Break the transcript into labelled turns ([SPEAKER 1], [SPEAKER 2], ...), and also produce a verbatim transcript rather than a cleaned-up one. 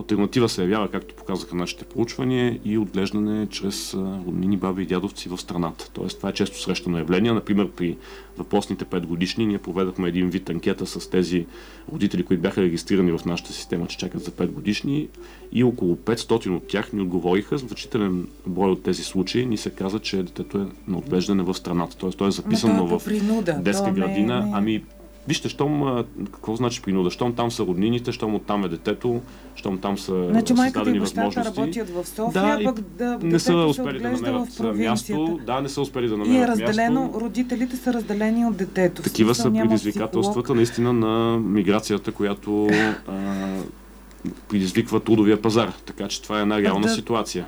[SPEAKER 1] алтернатива се явява, както показаха нашите проучвания, и отглеждане чрез роднини, баби и дядовци в страната. Тоест, това е често срещано явление. Например, при въпросните пет годишни ние проведахме един вид анкета с тези родители, които бяха регистрирани в нашата система, че чакат за пет годишни, и около петстотин от тях ни отговориха. Значителен брой от тези случаи ни се каза, че детето е на отглеждане в страната. Тоест, то е записано в детска градина.
[SPEAKER 2] Не...
[SPEAKER 1] Ами, вижте, щом, какво значи принуда? Щом там са роднините, щом оттам е детето, щом там са
[SPEAKER 2] значи,
[SPEAKER 1] създадени
[SPEAKER 2] възможности.
[SPEAKER 1] възможности.
[SPEAKER 2] Работят в София,
[SPEAKER 1] да,
[SPEAKER 2] пък да,
[SPEAKER 1] не са успели
[SPEAKER 2] да
[SPEAKER 1] намерят място. Да, не са успели да намерят
[SPEAKER 2] място. И е разделено,
[SPEAKER 1] място.
[SPEAKER 2] Родителите са разделени от детето.
[SPEAKER 1] Такива са предизвикателствата
[SPEAKER 2] психолог.
[SPEAKER 1] наистина на миграцията, която а, предизвиква трудовия пазар. Така че това е една реална
[SPEAKER 2] да,
[SPEAKER 1] ситуация.